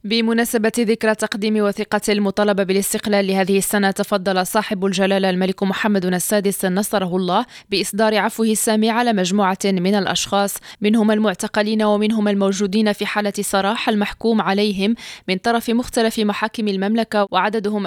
بمناسبة ذكرى تقديم وثيقة المطالبة بالاستقلال لهذه السنة، تفضل صاحب الجلالة الملك محمد السادس نصره الله بإصدار عفوه السامي على مجموعة من الأشخاص، منهم المعتقلين ومنهم الموجودين في حالة سراح المحكوم عليهم من طرف مختلف محاكم المملكة، وعددهم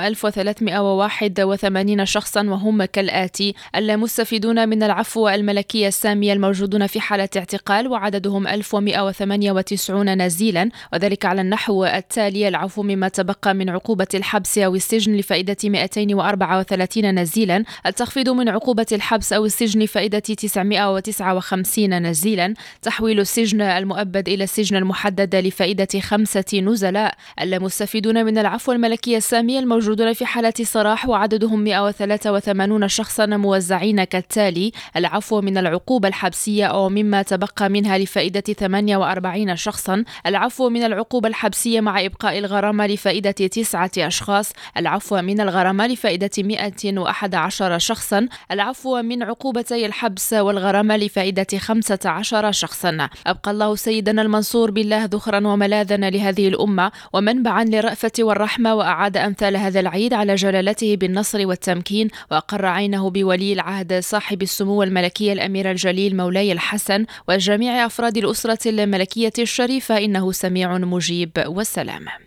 1381 شخصا، وهم كالآتي: المستفيدون من العفو الملكي السامي الموجودون في حالة اعتقال، وعددهم 1198 نزيلا، وذلك على النحو التالي: العفو مما تبقى من عقوبة الحبس أو السجن لفائدة 234 نزيلا، التخفيض من عقوبة الحبس أو السجن لفائدة 959 نزيلا، تحويل السجن المؤبد إلى السجن المحدد لفائدة 5 نزلاء. المستفيدون من العفو الملكي السامي الموجودون في حالة سراح، وعددهم 183 شخصا، موزعين كالتالي: العفو من العقوبة الحبسية أو مما تبقى منها لفائدة 48 شخصا، العفو من العقوبة الحبسية مع إبقاء الغرامة لفائدة 9 أشخاص، العفو من الغرامة لفائدة 111 شخصا، العفو من عقوبتي الحبس والغرامة لفائدة 15 شخصا. أبقى الله سيدنا المنصور بالله ذخرا وملاذا لهذه الأمة ومنبعا للرأفة والرحمة، وأعاد أمثال هذا العيد على جلالته بالنصر والتمكين، وأقر عينه بولي العهد صاحب السمو الملكي الأمير الجليل مولاي الحسن وجميع أفراد الأسرة الملكية الشريفة، إنه سميع مجيب. والسلام.